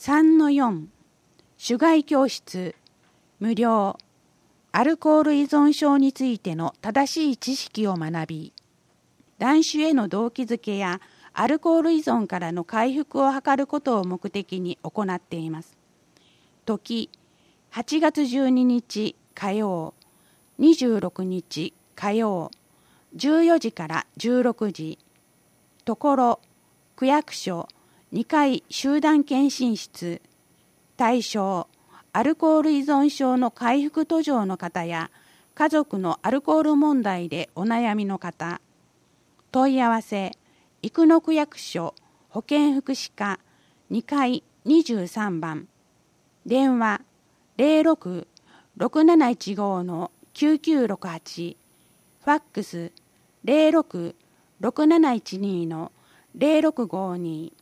3-4 種害教室無料アルコール依存症についての正しい知識を学び、断酒への動機づけやアルコール依存からの回復を図ることを目的に行っています。時8月12日火曜、26日火曜、14時から16時。ところ、区役所2階集団検診室。対象、アルコール依存症の回復途上の方や家族のアルコール問題でお悩みの方。問い合わせ、生野区役所保健福祉課2階23番。電話06-6715-9968。ファックス06-6712-0652。